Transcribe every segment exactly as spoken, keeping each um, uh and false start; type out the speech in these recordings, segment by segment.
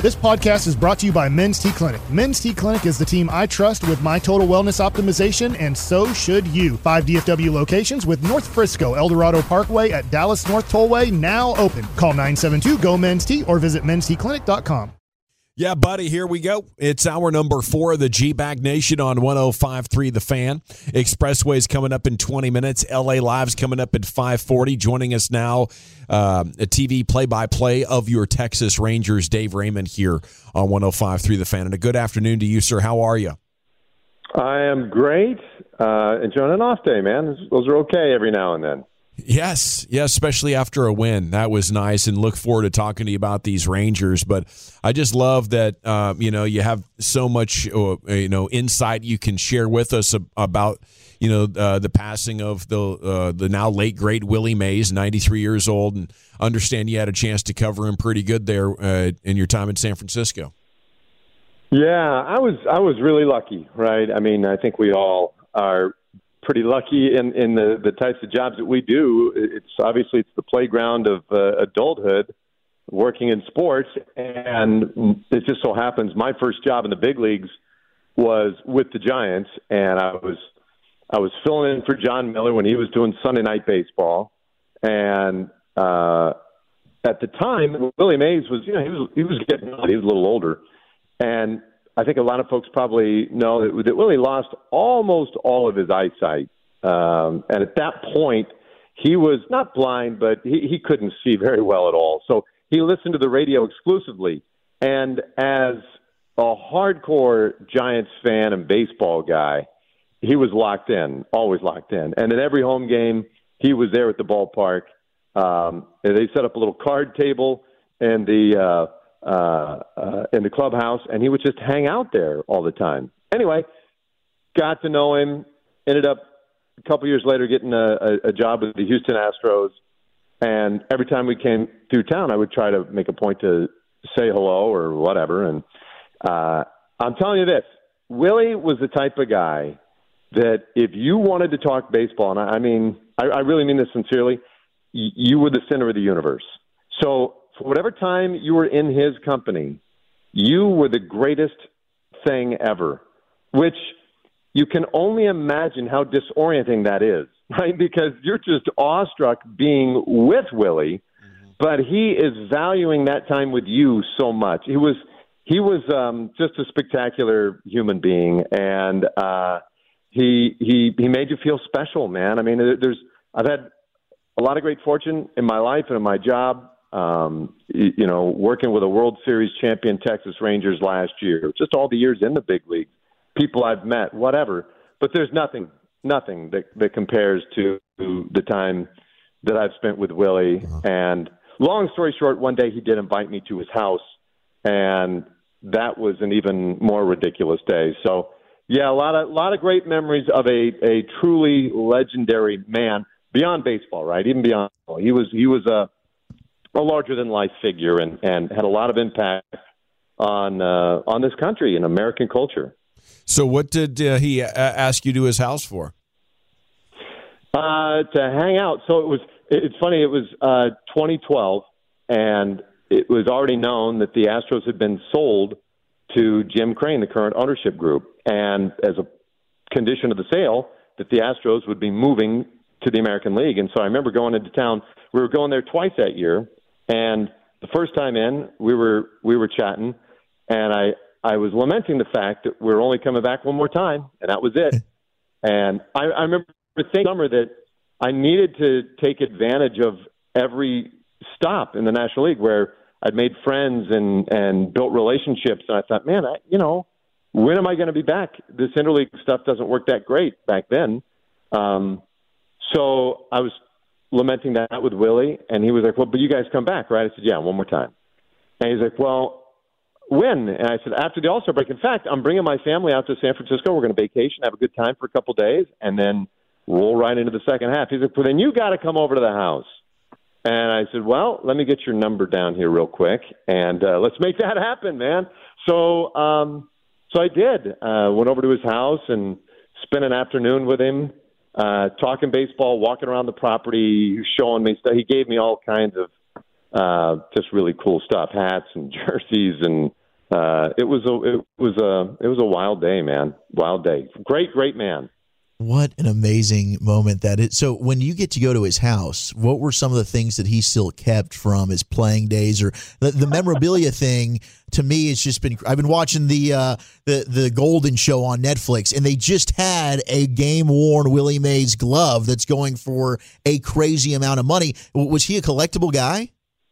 This podcast is brought to you by Men's T Clinic. Men's T Clinic is the team I trust with my total wellness optimization, and so should you. Five D F W locations with North Frisco, El Dorado Parkway at Dallas North Tollway now open. Call nine seven two, G O, men's T or visit men's t clinic dot com. Yeah, buddy, here we go. It's hour number four of the G-Bag Nation on one oh five point three The Fan. Expressway's coming up in twenty minutes. L A Live's coming up at five forty. Joining us now, uh, a T V play-by-play of your Texas Rangers, Dave Raymond here on one oh five point three The Fan. And a good afternoon to you, sir. How are you? I am great. Uh, enjoying an off day, man. Those are okay every now and then. Yes, yes, especially after a win. That was nice, and look forward to talking to you about these Rangers. But I just love that, uh, you know, you have so much, uh, you know, insight you can share with us about, you know, uh, the passing of the uh, the now late, great Willie Mays, ninety-three years old, and understand you had a chance to cover him pretty good there uh, in your time in San Francisco. Yeah, I was I was really lucky, right? I mean, I think we all are pretty lucky in, in the, the types of jobs that we do. It's obviously it's the playground of uh, adulthood, working in sports, and it just so happens my first job in the big leagues was with the Giants, and I was I was filling in for John Miller when he was doing Sunday Night Baseball, and uh, at the time Willie Mays was you know he was he was getting he was a little older, and I think a lot of folks probably know that, that Willie lost almost all of his eyesight. Um, and at that point, he was not blind, but he, he couldn't see very well at all. So he listened to the radio exclusively. And as a hardcore Giants fan and baseball guy, he was locked in, always locked in. And in every home game, he was there at the ballpark. Um, they set up a little card table and the uh, – Uh, uh, in the clubhouse, and he would just hang out there all the time. Anyway, got to know him, ended up a couple years later getting a, a, a job with the Houston Astros, and every time we came through town, I would try to make a point to say hello or whatever, and uh, I'm telling you this, Willie was the type of guy that if you wanted to talk baseball, and I, I mean, I, I really mean this sincerely, y- you were the center of the universe. So for whatever time you were in his company, you were the greatest thing ever, which you can only imagine how disorienting that is, right? Because you're just awestruck being with Willie, mm-hmm. but he is valuing that time with you so much. He was he was um, just a spectacular human being, and uh, he he he made you feel special, man. I mean, there's I've had a lot of great fortune in my life and in my job. Um, you know, working with a World Series champion Texas Rangers last year, just all the years in the big league, people I've met, whatever. But there's nothing, nothing that, that compares to the time that I've spent with Willie. Uh-huh. And long story short, one day he did invite me to his house, and that was an even more ridiculous day. So, yeah, a lot of, a lot of great memories of a, a truly legendary man beyond baseball, right? Even beyond, he was, he was a, a larger-than-life figure, and, and had a lot of impact on uh, on this country and American culture. So what did uh, he uh, ask you to his house for? Uh, to hang out. So it was. It's funny. It was uh, twenty twelve, and it was already known that the Astros had been sold to Jim Crane, the current ownership group, and as a condition of the sale, that the Astros would be moving to the American League. And so I remember going into town. We were going there twice that year. And the first time in, we were we were chatting, and I, I was lamenting the fact that we were only coming back one more time, and that was it. And I, I remember thinking summer that I needed to take advantage of every stop in the National League where I'd made friends and, and built relationships. And I thought, man, I, you know, when am I going to be back? This interleague stuff doesn't work that great back then. Um, so I was lamenting that with Willie, and he was like, well, but you guys come back, right? I said, yeah, one more time. And he's like, well, when? And I said, after the All-Star break. In fact, I'm bringing my family out to San Francisco. We're going to vacation, have a good time for a couple days, and then roll right into the second half. He's like, well, then you got to come over to the house. And I said, well, let me get your number down here real quick, and uh, let's make that happen, man. So um, so I did. Uh, went over to his house and spent an afternoon with him, uh, talking baseball, walking around the property, showing me stuff. He gave me all kinds of uh, just really cool stuff, hats and jerseys, and uh, it was a it was a it was a wild day, man, wild day. Great, great man. What an amazing moment that is. So when you get to go to his house, what were some of the things that he still kept from his playing days, or the, the memorabilia thing? To me, it's just been, I've been watching the, uh, the, the Golden Show on Netflix, and they just had a game worn Willie Mays glove that's going for a crazy amount of money. Was he a collectible guy?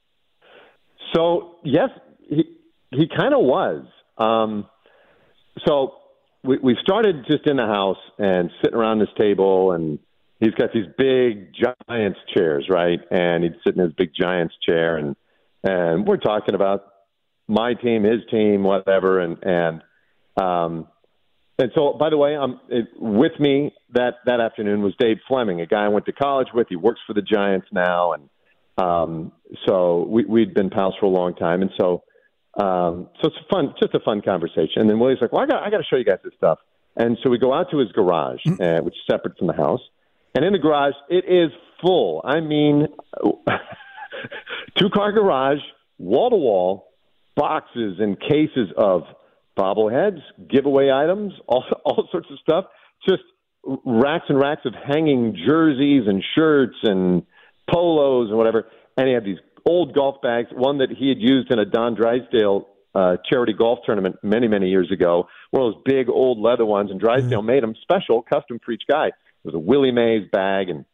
So yes, he, he kind of was. Um, so, We we started just in the house and sitting around this table, and he's got these big Giants chairs, right? And he'd sit in his big Giants chair, and and we're talking about my team, his team, whatever, and and um and so by the way, um it, with me that that afternoon was Dave Fleming, a guy I went to college with. He works for the Giants now, and um so we we'd been pals for a long time, and so. Um, so it's fun, just a fun conversation. And then Willie's like, well, I got, I got to show you guys this stuff. And so we go out to his garage, uh, which is separate from the house. And in the garage, it is full. I mean, two-car garage, wall-to-wall, boxes and cases of bobbleheads, giveaway items, all, all sorts of stuff. Just racks and racks of hanging jerseys and shirts and polos and whatever. And he had these old golf bags, one that he had used in a Don Drysdale uh, charity golf tournament many, many years ago, one of those big old leather ones, and Drysdale mm-hmm. made them special, custom for each guy. It was a Willie Mays bag, and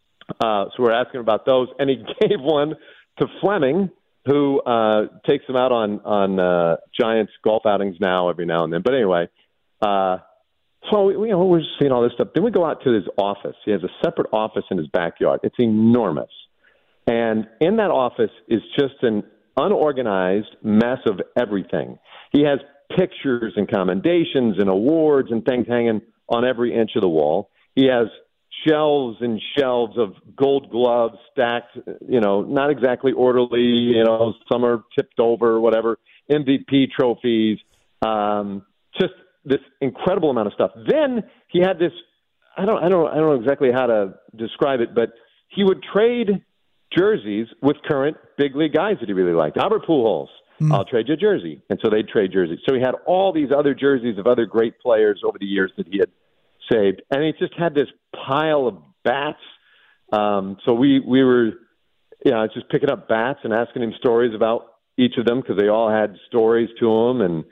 uh, so we're asking about those, and he gave one to Fleming, who uh, takes them out on, on uh, Giants golf outings now every now and then. But anyway, uh, so we, you know, we're seeing all this stuff. Then we go out to his office. He has a separate office in his backyard. It's enormous. And in that office is just an unorganized mess of everything. He has pictures and commendations and awards and things hanging on every inch of the wall. He has shelves and shelves of gold gloves stacked, you know, not exactly orderly, you know, some are tipped over, whatever, M V P trophies, um, just this incredible amount of stuff. Then he had this, I don't, I don't, I don't know exactly how to describe it, but he would trade jerseys with current big league guys that he really liked. Albert Pujols, mm. I'll trade you a jersey. And so they'd trade jerseys. So he had all these other jerseys of other great players over the years that he had saved. And he just had this pile of bats. Um, so we, we were, you know, just picking up bats and asking him stories about each of them because they all had stories to them. And,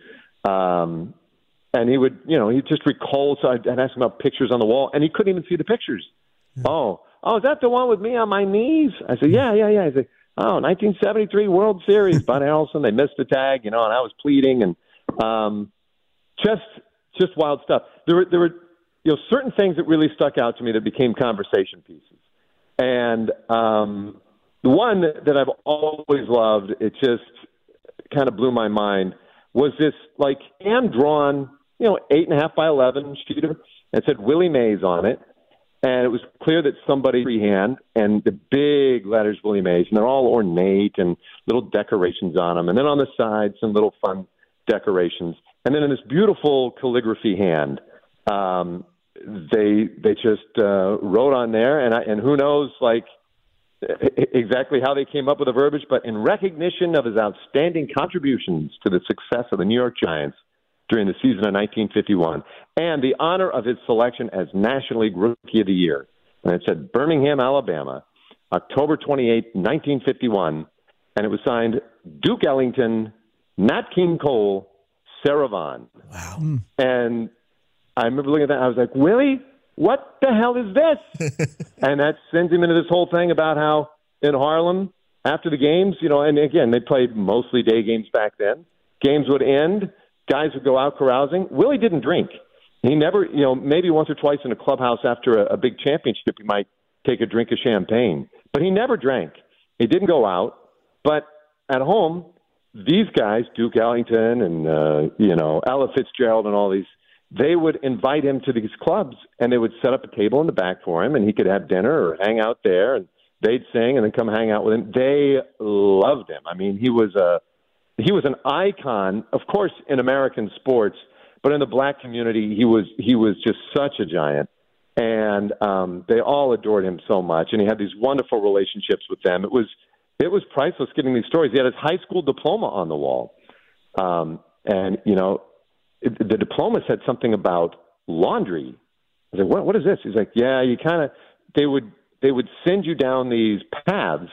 um, and he would, you know, he just recall. So I'd, I'd ask him about pictures on the wall, and he couldn't even see the pictures. Mm. Oh, Oh, is that the one with me on my knees? I said, yeah, yeah, yeah. I said, oh, nineteen seventy-three World Series, Bud Harrelson. They missed the tag, you know, and I was pleading, and um, just just wild stuff. There were there were you know certain things that really stuck out to me that became conversation pieces, and um, the one that I've always loved, it just kind of blew my mind, was this like hand drawn, you know, eight and a half by eleven shooter that said Willie Mays on it. And it was clear that somebody freehand, and the big letters Willie Mays, and they're all ornate and little decorations on them. And then on the side, some little fun decorations. And then in this beautiful calligraphy hand, um, they they just uh, wrote on there, and I, and who knows, like exactly how they came up with the verbiage, but in recognition of his outstanding contributions to the success of the New York Giants during the season of nineteen fifty-one, and the honor of his selection as National League Rookie of the Year. And it said Birmingham, Alabama, October twenty-eighth, nineteen fifty-one, and it was signed Duke Ellington, Nat King Cole, Sarah Vaughn. Wow. And I remember looking at that, I was like, Willie, what the hell is this? And that sends him into this whole thing about how in Harlem, after the games, you know, and again, they played mostly day games back then, games would end, guys would go out carousing. Willie didn't drink. He never, you know, maybe once or twice in a clubhouse after a, a big championship, he might take a drink of champagne. But he never drank. He didn't go out. But at home, these guys, Duke Ellington and, uh, you know, Ella Fitzgerald and all these, they would invite him to these clubs, and they would set up a table in the back for him, and he could have dinner or hang out there, and they'd sing and then come hang out with him. They loved him. I mean, he was a He was an icon, of course, in American sports, but in the black community, he was he was just such a giant, and um, they all adored him so much. And he had these wonderful relationships with them. It was it was priceless getting these stories. He had his high school diploma on the wall. Um, and, you know, it, the diploma said something about laundry. I was like, what, what is this? He's like, yeah, you kind of, they would, they would send you down these paths.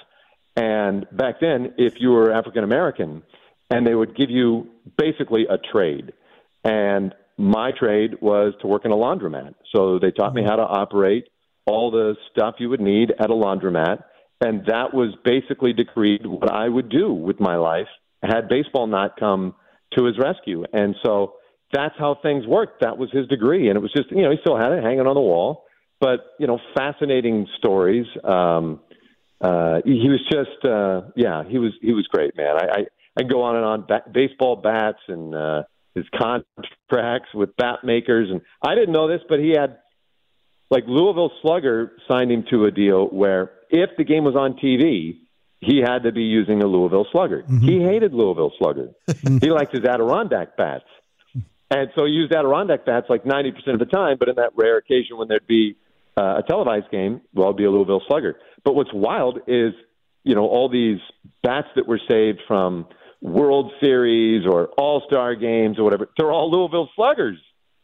And back then, if you were African American, and they would give you basically a trade. And my trade was to work in a laundromat. So they taught me how to operate all the stuff you would need at a laundromat. And that was basically decreed what I would do with my life had baseball not come to his rescue. And so that's how things worked. That was his degree. And it was just, you know, he still had it hanging on the wall. But, you know, fascinating stories. Um, uh, he was just, uh, yeah, he was he was great, man. I, I, I can go on and on. Ba- baseball bats and uh, his contracts with bat makers. And I didn't know this, but he had, like, Louisville Slugger signed him to a deal where if the game was on T V, he had to be using a Louisville Slugger. Mm-hmm. He hated Louisville Slugger. He liked his Adirondack bats. And so he used Adirondack bats like ninety percent of the time, but in that rare occasion when there'd be uh, a televised game, well, it'd be a Louisville Slugger. But what's wild is, you know, all these bats that were saved from World Series or All-Star games or whatever, they're all Louisville Sluggers.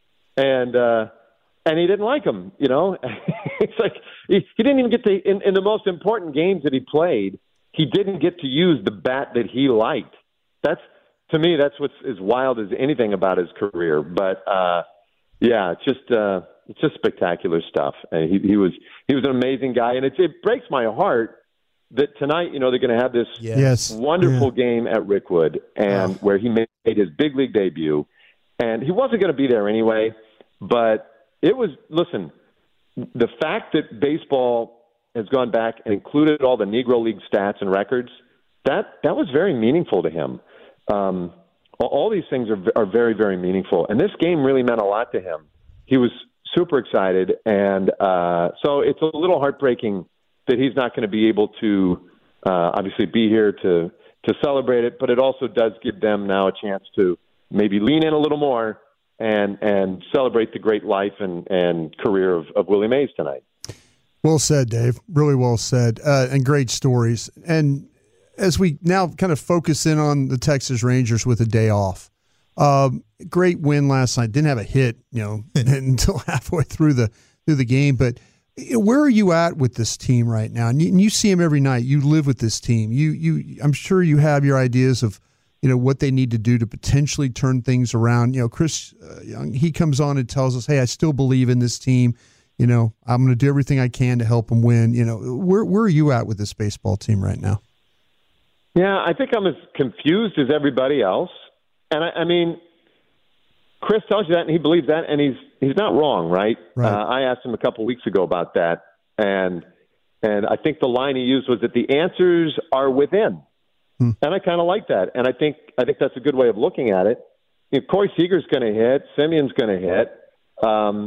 And, uh, and he didn't like them, you know. It's like he, he didn't even get to, in, in the most important games that he played, he didn't get to use the bat that he liked. That's, to me, that's what's as wild as anything about his career. But uh, yeah, it's just uh, it's just spectacular stuff. Uh, he, he was he was an amazing guy, and it, it breaks my heart that tonight, you know, they're going to have this yes. wonderful yeah. game at Rickwood, and oh. where he made his big league debut, and he wasn't going to be there anyway. But it was, listen, the fact that baseball has gone back and included all the Negro League stats and records, that that was very meaningful to him. Um, all these things are are very, very meaningful. And this game really meant a lot to him. He was super excited. And uh, so it's a little heartbreaking that he's not going to be able to uh, obviously be here to, to celebrate it. But it also does give them now a chance to maybe lean in a little more and and celebrate the great life and, and career of, of Willie Mays tonight. Well said, Dave. Really well said. Uh, and great stories. And as we now kind of focus in on the Texas Rangers with a day off, um, great win last night. Didn't have a hit, you know, until halfway through the through the game. But where are you at with this team right now? And you, and you see them every night. You live with this team. You you. I'm sure you have your ideas of, you know, what they need to do to potentially turn things around. You know, Chris uh, Young, he comes on and tells us, "Hey, I still believe in this team. You know, I'm going to do everything I can to help them win." You know, where where are you at with this baseball team right now? Yeah, I think I'm as confused as everybody else. And I, I mean, Chris tells you that, and he believes that, and he's he's not wrong, right? right. Uh, I asked him a couple weeks ago about that, and and I think the line he used was that the answers are within, hmm. and I kind of like that. And I think I think that's a good way of looking at it. You know, Corey Seager's going to hit, Simeon's going to hit. Um,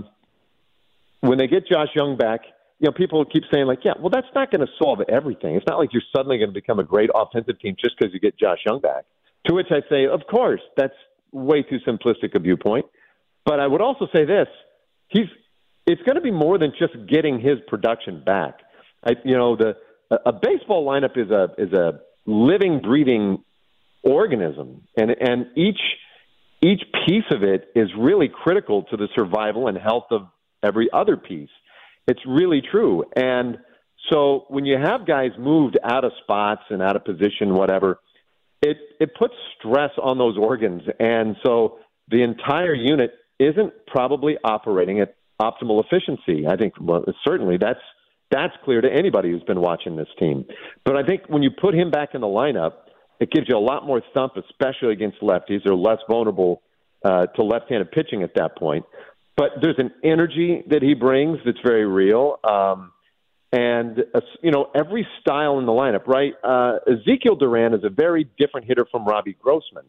when they get Josh Young back, you know, people keep saying, like, yeah, well, that's not going to solve everything. It's not like you're suddenly going to become a great offensive team just because you get Josh Young back. To which I say, of course, that's way too simplistic a viewpoint. But I would also say this. He's it's going to be more than just getting his production back. I, you know, the a baseball lineup is a is a living, breathing organism, and and each each piece of it is really critical to the survival and health of every other piece. It's really true. And so when you have guys moved out of spots and out of position, whatever, it, it puts stress on those organs. And so the entire unit isn't probably operating at optimal efficiency. I think, well, certainly that's, that's clear to anybody who's been watching this team. But I think when you put him back in the lineup, it gives you a lot more thump, especially against lefties. They're less vulnerable uh, to left-handed pitching at that point. But there's an energy that he brings that's very real. Um, and, uh, you know, every style in the lineup, right? Uh, Ezekiel Duran is a very different hitter from Robbie Grossman.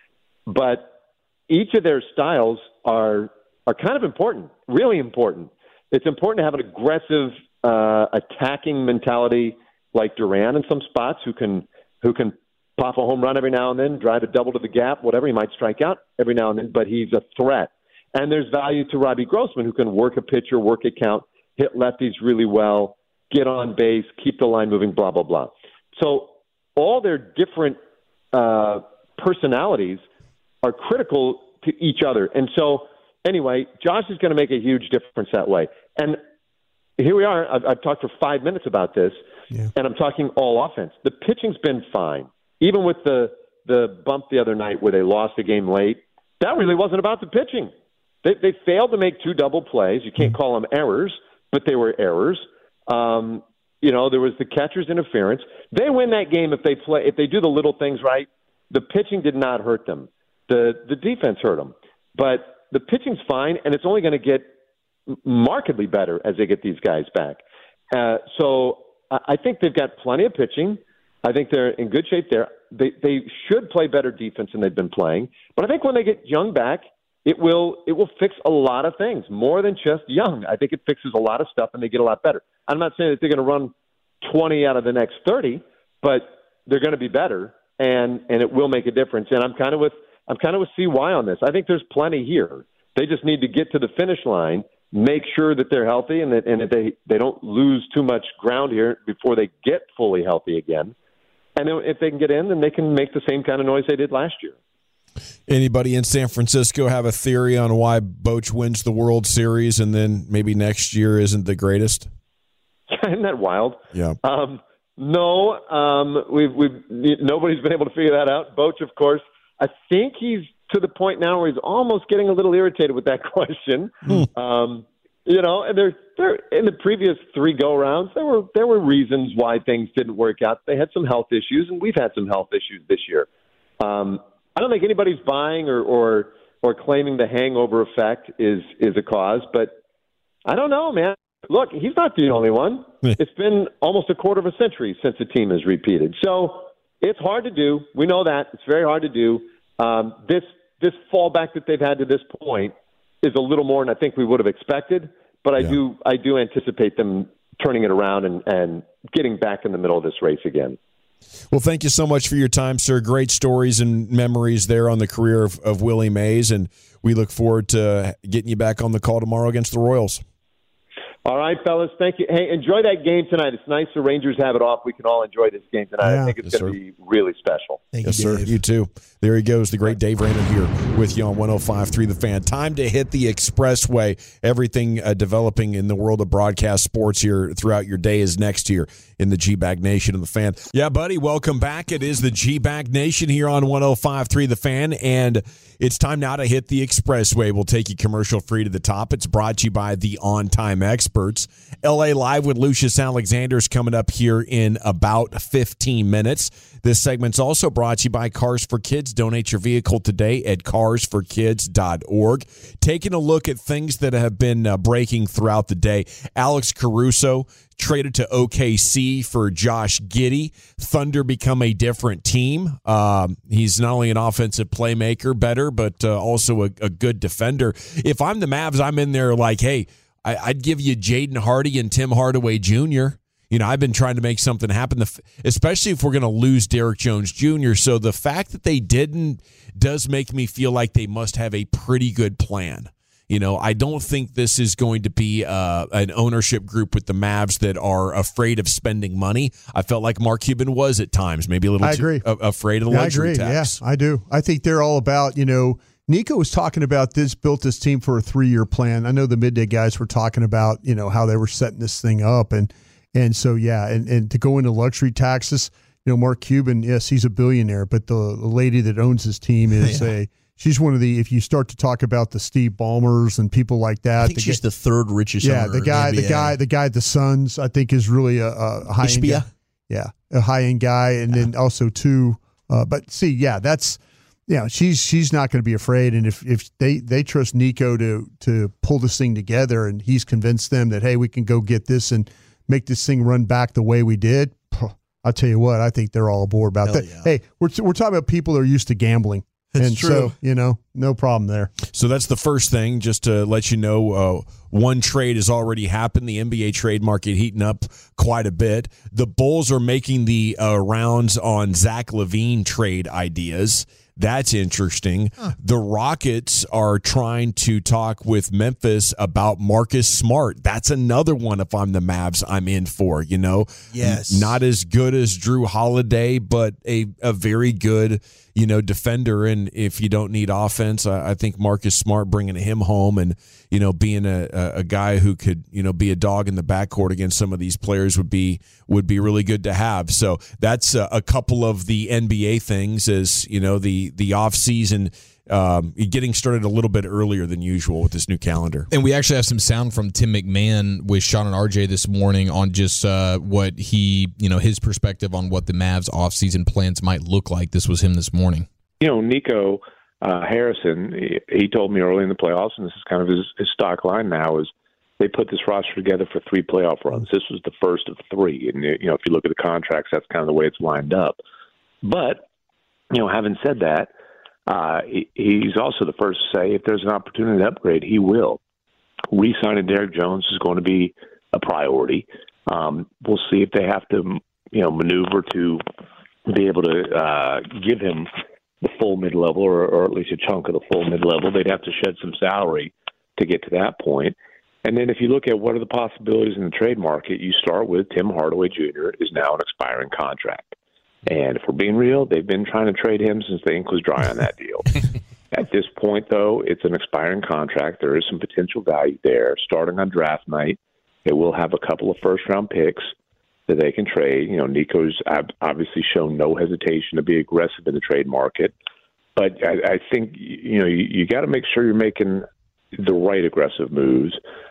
But each of their styles are are kind of important, really important. It's important to have an aggressive uh, attacking mentality like Duran in some spots who can who can pop a home run every now and then, drive a double to the gap, whatever. He might strike out every now and then, but he's a threat. And there's value to Robbie Grossman, who can work a pitcher, work a count, hit lefties really well, get on base, keep the line moving, blah, blah, blah. So all their different uh, personalities are critical to each other. And so, anyway, Josh is going to make a huge difference that way. And here we are. I've, I've talked for five minutes about this, yeah. and I'm talking all offense. The pitching's been fine. Even with the, the bump the other night where they lost the game late, that really wasn't about the pitching. They, they failed to make two double plays. You can't call them errors, but they were errors. Um, you know, there was the catcher's interference. They win that game if they play, if they do the little things right. The pitching did not hurt them. The the defense hurt them. But the pitching's fine, and it's only going to get markedly better as they get these guys back. Uh, so I think they've got plenty of pitching. I think they're in good shape there. They they should play better defense than they've been playing. But I think when they get Young back, it will it will fix a lot of things, more than just Young. I think it fixes a lot of stuff, and they get a lot better. I'm not saying that they're going to run twenty out of the next thirty, but they're going to be better, and and it will make a difference. And I'm kind of with I'm kind of with C Y on this. I think there's plenty here. They just need to get to the finish line, make sure that they're healthy, and that and that they they don't lose too much ground here before they get fully healthy again. And then if they can get in, then they can make the same kind of noise they did last year. Anybody in San Francisco have a theory on why Boch wins the World Series and then maybe next year isn't the greatest? Isn't that wild? Yeah. Um, no, um, we've we've nobody's been able to figure that out. Boch, of course, I think he's to the point now where he's almost getting a little irritated with that question. Hmm. Um, you know, and there, there in the previous three go-rounds, there were there were reasons why things didn't work out. They had some health issues, and we've had some health issues this year. Um, I don't think anybody's buying or, or or claiming the hangover effect is is a cause, but I don't know, man. Look, he's not the only one. It's been almost a quarter of a century since the team has repeated. So it's hard to do. We know that. It's very hard to do. Um, this this fallback that they've had to this point is a little more than I think we would have expected, but I yeah. do I do anticipate them turning it around and, and getting back in the middle of this race again. Well, thank you so much for your time, sir. Great stories and memories there on the career of, of Willie Mays, and we look forward to getting you back on the call tomorrow against the Royals. All right, fellas. Thank you. Hey, enjoy that game tonight. It's nice the Rangers have it off. We can all enjoy this game tonight. Yeah. I think it's yes, going to be really special. Thank yes, you, sir. You too. There he goes, the great Dave Raymond here with you on one oh five point three The Fan. Time to hit the expressway. Everything uh, developing in the world of broadcast sports here throughout your day is next here in the G-Bag Nation of The Fan. Yeah, buddy, welcome back. It is the G-Bag Nation here on one oh five point three The Fan, and it's time now to hit the expressway. We'll take you commercial-free to the top. It's brought to you by the On Time Experts. L A Live with Lucius Alexander is coming up here in about fifteen minutes. This segment's also brought to you by Cars for Kids. Donate your vehicle today at cars for kids dot org. Taking a look at things that have been uh, breaking throughout the day. Alex Caruso traded to O K C for Josh Giddey. Thunder become a different team. Um, he's not only an offensive playmaker, better, but uh, also a, a good defender. If I'm the Mavs, I'm in there like, hey, I, I'd give you Jaden Hardy and Tim Hardaway Junior You know, I've been trying to make something happen, especially if we're going to lose Derek Jones Junior So the fact that they didn't does make me feel like they must have a pretty good plan. You know, I don't think this is going to be uh, an ownership group with the Mavs that are afraid of spending money. I felt like Mark Cuban was at times, maybe a little I too agree. A- afraid of the yeah, luxury I agree. tax. Yeah, I do. I think they're all about, you know, Nico was talking about this, built this team for a three-year plan. I know the midday guys were talking about, you know, how they were setting this thing up. And and so, yeah, and, and to go into luxury taxes, you know, Mark Cuban, yes, he's a billionaire, but the, the lady that owns his team is yeah. a she's one of the, if you start to talk about the Steve Ballmers and people like that. I think the she's guy, the third richest Yeah, owner the guy, in the the guy, the guy at the Suns, I think is really a, a high-end guy. Yeah, a high-end guy. And yeah. then also, too, uh, but see, yeah, that's, yeah, she's she's not going to be afraid. And if, if they, they trust Nico to to pull this thing together and he's convinced them that, hey, we can go get this and make this thing run back the way we did, I'll tell you what, I think they're all aboard about Hell that. Yeah. Hey, we're we're talking about people that are used to gambling. That's and true. so, you know, no problem there. So that's the first thing, just to let you know, uh, one trade has already happened. The N B A trade market heating up quite a bit. The Bulls are making the uh, rounds on Zach LaVine trade ideas. That's interesting. Huh. The Rockets are trying to talk with Memphis about Marcus Smart. That's another one, if I'm the Mavs, I'm in for, you know. Yes. Not as good as Drew Holiday, but a, a very good, you know, defender. And if you don't need offense, I, I think Marcus Smart, bringing him home and, you know, being a, a, a guy who could, you know, be a dog in the backcourt against some of these players would be would be really good to have. So that's a, a couple of the N B A things, as, you know, the, the offseason um, getting started a little bit earlier than usual with this new calendar. And we actually have some sound from Tim McMahon with Sean and R J this morning on just uh, what he, you know, his perspective on what the Mavs offseason plans might look like. This was him this morning. You know, Nico uh, Harrison, he, he told me early in the playoffs, and this is kind of his, his stock line now, is they put this roster together for three playoff runs. This was the first of three. And, you know, if you look at the contracts, that's kind of the way it's lined up. But, you know, having said that, uh, he, he's also the first to say if there's an opportunity to upgrade, he will. Re-signing Derek Jones is going to be a priority. Um, we'll see if they have to, you know, maneuver to be able to uh, give him the full mid-level, or, or at least a chunk of the full mid-level. They'd have to shed some salary to get to that point. And then if you look at what are the possibilities in the trade market, you start with Tim Hardaway Junior is now an expiring contract. And if we're being real, they've been trying to trade him since the ink was dry on that deal. At this point, though, it's an expiring contract. There is some potential value there. Starting on draft night, it will have a couple of first-round picks that they can trade. You know, Nico's obviously shown no hesitation to be aggressive in the trade market. But I, I think, you know, you, you got to make sure you're making the right aggressive moves,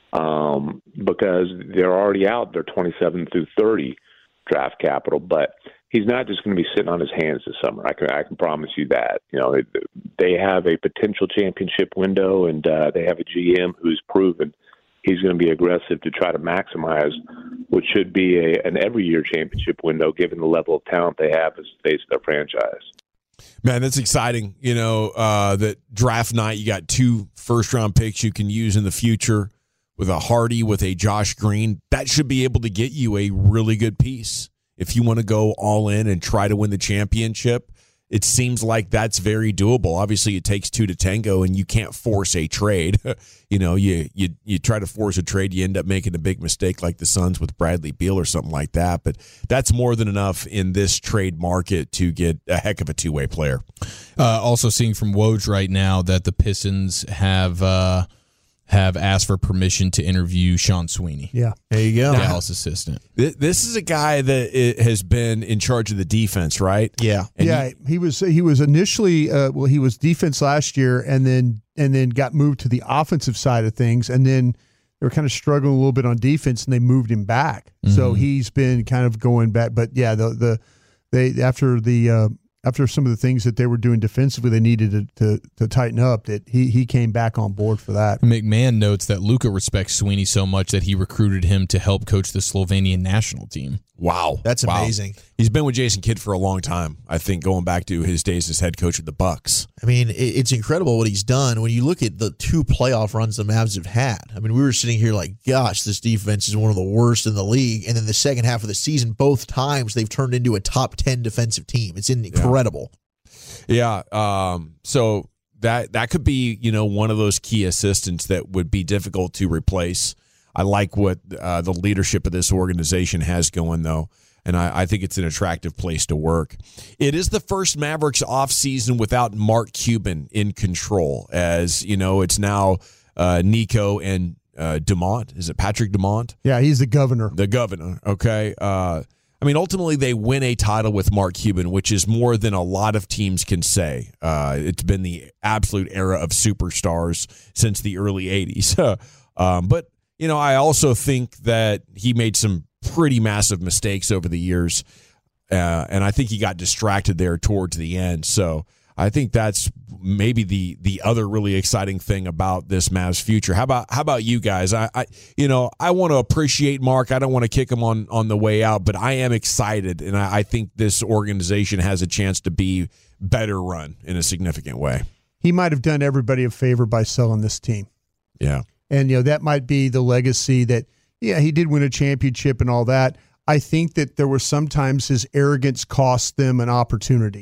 um, because they're already out their twenty-seven through thirty draft capital. But he's not just going to be sitting on his hands this summer. I can I can promise you that. You know, they have a potential championship window, and uh, they have a G M who's proven he's going to be aggressive to try to maximize what should be a, an every-year championship window, given the level of talent they have as the face of their franchise. Man, that's exciting. You know, uh, that draft night, you got two first-round picks you can use in the future with a Hardy, with a Josh Green. That should be able to get you a really good piece. If you want to go all in and try to win the championship, it seems like that's very doable. Obviously, it takes two to tango, and you can't force a trade. you know, you you you try to force a trade, you end up making a big mistake like the Suns with Bradley Beal or something like that. But that's more than enough in this trade market to get a heck of a two-way player. Uh, also seeing from Woj right now that the Pistons have uh, have asked for permission to interview Sean Sweeney. Yeah, there you go. Dallas assistant. This is a guy that has been in charge of the defense, right? Yeah, and yeah. He, he was he was initially uh, well, he was defense last year, and then and then got moved to the offensive side of things, and then they were kind of struggling a little bit on defense, and they moved him back. Mm-hmm. So he's been kind of going back. But yeah, the the they after the uh, after some of the things that they were doing defensively, they needed to, to, to tighten up, that he he came back on board for that. McMahon notes that Luka respects Sweeney so much that he recruited him to help coach the Slovenian national team. Wow. That's wow. amazing. He's been with Jason Kidd for a long time, I think, going back to his days as head coach of the Bucks. I mean, it's incredible what he's done. When you look at the two playoff runs the Mavs have had, I mean, we were sitting here like, gosh, this defense is one of the worst in the league. And then the second half of the season, both times they've turned into a top ten defensive team. It's incredible. Yeah. yeah um, so that that could be, you know, one of those key assistants that would be difficult to replace. I like what uh, the leadership of this organization has going, though, and I, I think it's an attractive place to work. It is the first Mavericks offseason without Mark Cuban in control, as, you know, it's now uh, Nico and uh, Dumont. Is it Patrick Dumont? Yeah, he's the governor. The governor, okay. Uh, I mean, ultimately, they win a title with Mark Cuban, which is more than a lot of teams can say. Uh, it's been the absolute era of superstars since the early eighties. um, but, you know, I also think that he made some pretty massive mistakes over the years, uh, and I think he got distracted there towards the end. So I think that's maybe the the other really exciting thing about this Mavs future. How about how about you guys? I, I you know I want to appreciate Mark. I don't want to kick him on on the way out, but I am excited, and I, I think this organization has a chance to be better run in a significant way. He might have done everybody a favor by selling this team. Yeah. And, you know, that might be the legacy that, yeah, he did win a championship and all that. I think that there were sometimes his arrogance cost them an opportunity.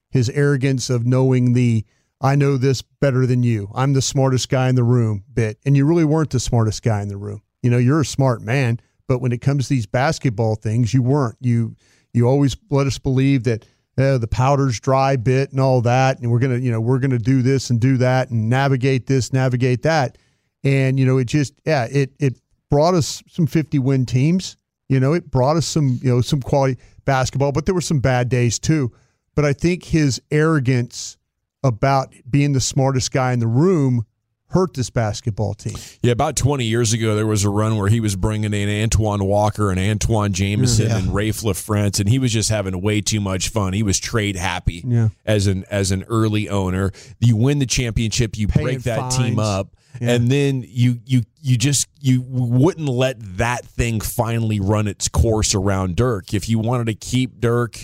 his arrogance of knowing the I know this better than you. I'm the smartest guy in the room bit. And you really weren't the smartest guy in the room. You know, you're a smart man, but when it comes to these basketball things, you weren't. You you always let us believe that uh, the powder's dry bit and all that, and we're gonna, you know, we're gonna do this and do that and navigate this, navigate that. And, you know, it just, yeah, it it brought us some fifty-win teams. You know, it brought us some, you know, some quality basketball, but there were some bad days too. But I think his arrogance about being the smartest guy in the room hurt this basketball team. Yeah, about twenty years ago, there was a run where he was bringing in Antoine Walker and Antoine Jameson yeah. and Rafe LaFrentz, and he was just having way too much fun. He was trade happy yeah. as an as an early owner. You win the championship, you Paying break that fines. team up, yeah. and then you you you just you wouldn't let that thing finally run its course around Dirk. If you wanted to keep Dirk,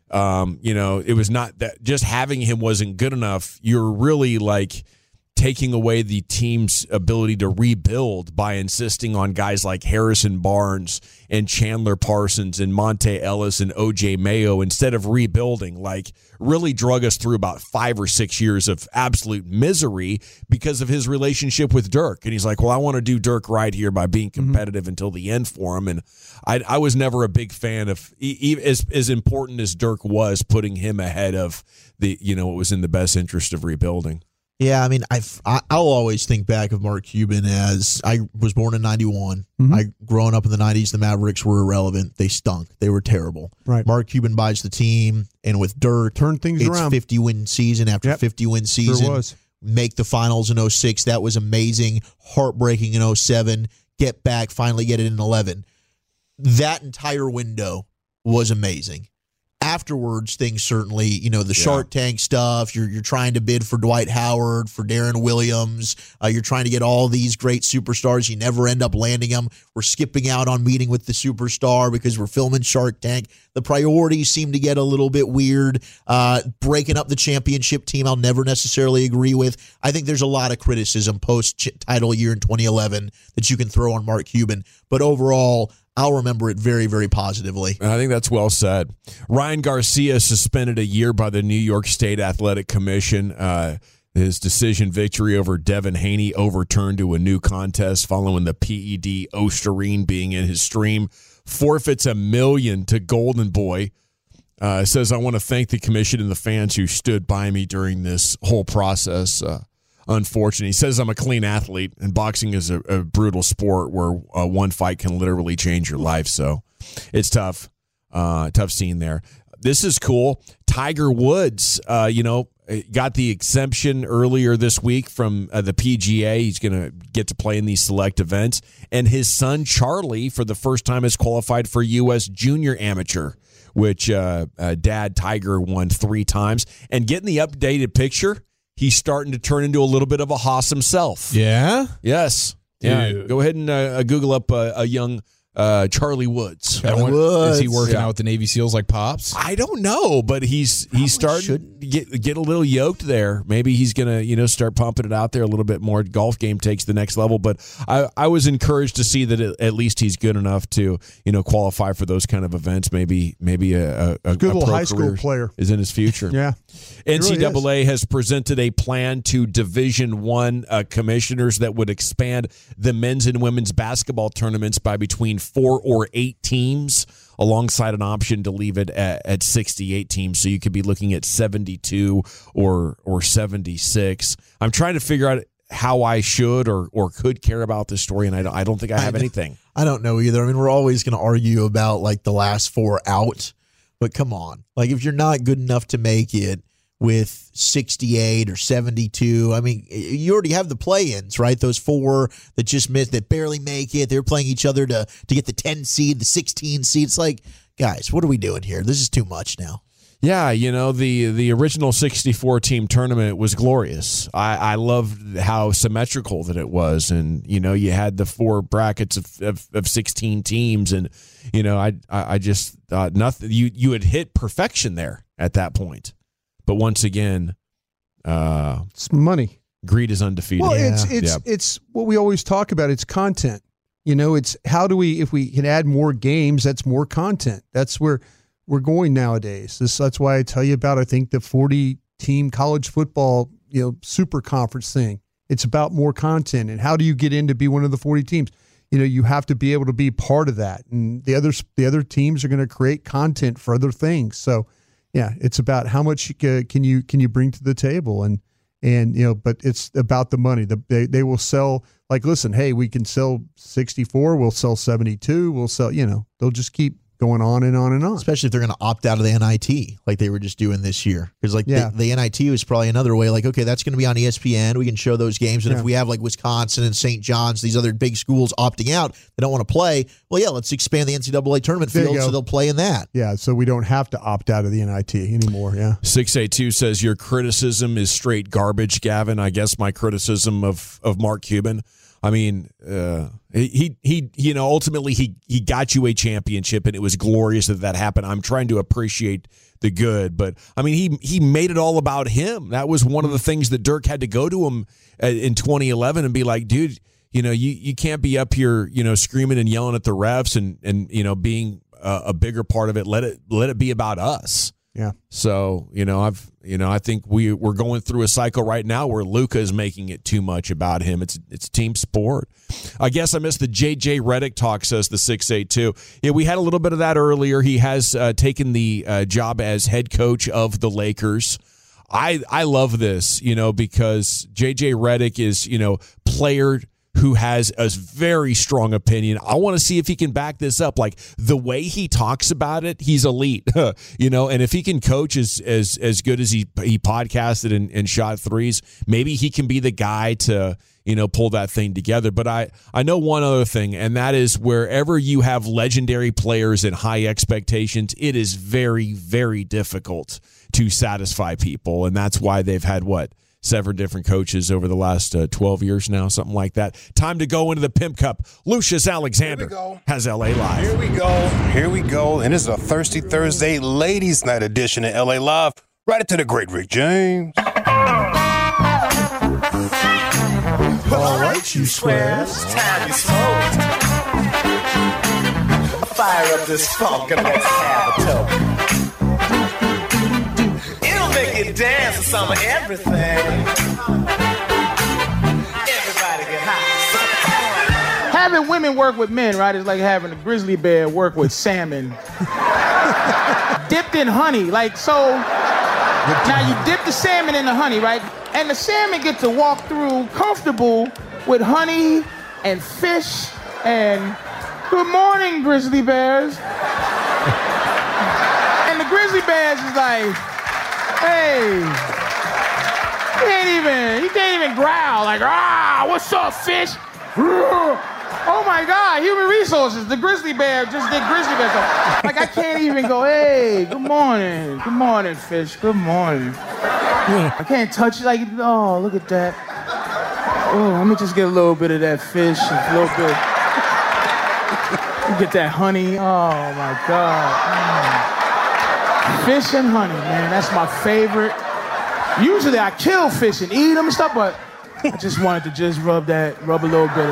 um, you know, it was not that just having him wasn't good enough. You're really like taking away the team's ability to rebuild by insisting on guys like Harrison Barnes and Chandler Parsons and Monte Ellis and O J Mayo instead of rebuilding. Like, really drug us through about five or six years of absolute misery because of his relationship with Dirk. And he's like, well, I want to do Dirk right here by being competitive mm-hmm. until the end for him. And I, I was never a big fan of, e- as as important as Dirk was, putting him ahead of the, you know, what was in the best interest of rebuilding. Yeah, I mean, I've, I, I'll always think back of Mark Cuban as I was born in ninety-one. Mm-hmm. I growing up in the nineties, the Mavericks were irrelevant. They stunk. They were terrible. Right. Mark Cuban buys the team, and with Dirk, turn things it's around. fifty-win season after yep. fifty-win season. Sure was. Make the finals in oh six. That was amazing. Heartbreaking in oh seven. Get back, finally get it in eleven. That entire window was amazing. Afterwards, things certainly, you know, the yeah. Shark Tank stuff, you're you're trying to bid for Dwight Howard, for Darren Williams, uh, you're trying to get all these great superstars. You never end up landing them. We're skipping out on meeting with the superstar because we're filming Shark Tank. The priorities seem to get a little bit weird. Uh, breaking up the championship team, I'll never necessarily agree with. I think there's a lot of criticism post-title year in twenty eleven that you can throw on Mark Cuban. But overall, I'll remember it very, very positively. I think that's well said. Ryan Garcia suspended a year by the New York State Athletic Commission. Uh, his decision victory over Devin Haney overturned to a new contest following the P E D Osterine being in his stream. Forfeits a million to Golden Boy. Uh, says, I want to thank the commission and the fans who stood by me during this whole process. Uh, Unfortunate. He says, I'm a clean athlete, and boxing is a, a brutal sport where uh, one fight can literally change your life. So it's tough. Uh, tough scene there. This is cool. Tiger Woods, uh, you know, got the exemption earlier this week from uh, the P G A. He's going to get to play in these select events. And his son, Charlie, for the first time has qualified for U S Junior Amateur, which uh, uh, Dad Tiger won three times. And getting the updated picture, he's starting to turn into a little bit of a hoss himself. Yeah? Yes. Yeah. Dude. Go ahead and uh, Google up uh, a young uh, Charlie Woods. Charlie Woods. Woods. Is he working Yeah. out with the Navy SEAls like Pops? I don't know, but he's he's starting shouldn't. to get get a little yoked there. Maybe he's gonna you know start pumping it out there a little bit more. Golf game takes the next level, but I, I was encouraged to see that it, at least he's good enough to you know qualify for those kind of events. Maybe maybe a, a, a Good a little pro high school career player. is in his future. Yeah. N C double A really has presented a plan to Division One uh, commissioners that would expand the men's and women's basketball tournaments by between four or eight teams, alongside an option to leave it at, at sixty-eight teams. So you could be looking at seventy-two or or seventy-six. I'm trying to figure out how I should or or could care about this story, and I don't, I don't think I have I anything. I don't know either. I mean, we're always going to argue about like the last four out, but come on. Like if you're not good enough to make it with sixty-eight or seventy-two, I mean, you already have the play-ins, right? Those four that just missed, that barely make it. They're playing each other to to get the ten seed, the sixteen seed. It's like, guys, what are we doing here? This is too much now. Yeah, you know, the the original sixty-four team tournament was glorious. I, I loved how symmetrical that it was. And, you know, you had the four brackets of, of, of sixteen teams. And, you know, I I, I just thought nothing. You, you had hit perfection there at that point. But once again, uh, It's money. greed is undefeated. Well, it's it's Yeah. it's what we always talk about. It's content. You know, it's how do we if we can add more games, that's more content. That's where we're going nowadays. This, that's why I tell you about, I think, the forty-team college football, you know, super conference thing. It's about more content. And how do you get in to be one of the forty teams? You know, you have to be able to be part of that. And the other, the other teams are going to create content for other things. So, yeah, it's about how much uh, can you can you bring to the table. And, and you know, but it's about the money. The, they, they will sell, like, listen, hey, we can sell sixty-four, we'll sell seventy-two, we'll sell, you know, they'll just keep going on and on and on. Especially if they're going to opt out of the N I T like they were just doing this year. Because like yeah. the, the N I T was probably another way, like, okay, that's going to be on E S P N. We can show those games. And yeah. if we have like Wisconsin and Saint John's, these other big schools opting out, they don't want to play. Well, yeah, let's expand the N C double A tournament There field so they'll play in that. Yeah, so we don't have to opt out of the N I T anymore, yeah. six eighty-two says your criticism is straight garbage, Gavin. I guess my criticism of, of Mark Cuban. I mean, uh, he he you know ultimately he he got you a championship, and it was glorious that that happened. I'm trying to appreciate the good, but I mean he he made it all about him. That was one of the things that Dirk had to go to him in twenty eleven and be like, dude, you know, you you can't be up here, you know, screaming and yelling at the refs and and you know being a, a bigger part of it. Let it let it be about us. Yeah. So, you know, I've, you know, I think we we're going through a cycle right now where Luka is making it too much about him. It's it's team sport. I guess I missed the J J Redick talk, says the six eighty-two. Yeah, we had a little bit of that earlier. He has uh, taken the uh, job as head coach of the Lakers. I I love this, you know, because J J Redick is, you know, player who has a very strong opinion. I want to see if he can back this up. Like the way he talks about it, he's elite, you know, and if he can coach as as, as good as he, he podcasted and, and shot threes, maybe he can be the guy to, you know, pull that thing together. But I, I know one other thing, and that is wherever you have legendary players and high expectations, it is very, very difficult to satisfy people. And that's why they've had what? Seven different coaches over the last uh, twelve years now, something like that. Time to go into the Pimp Cup. Lucius Alexander has L A Live. Here we go. Here we go. And this is a Thirsty Thursday Ladies Night edition of L A Live. Right into the great Rick James. All right, you squares. It's time you smoke. Fire up this funk and let's have a toke. Make you dance to some of everything. Everybody get high. Having women work with men, right, is like having a grizzly bear work with salmon. Dipped in honey, like so. Now you dip the salmon in the honey, right? And the salmon get to walk through comfortable with honey and fish and good morning, grizzly bears. And the grizzly bears is like, hey, he ain't even, he can't even growl like, ah, what's up, fish? Oh my God, human resources, the grizzly bear just did grizzly bear stuff. Like I can't even go, hey, good morning, good morning, fish, good morning. I can't touch it like, oh, look at that. Oh, let me just get a little bit of that fish, a little bit. Get that honey, oh my God. Mm. Fish and honey, man, that's my favorite. Usually I kill fish and eat them and stuff, but I just wanted to just rub that, rub a little bit of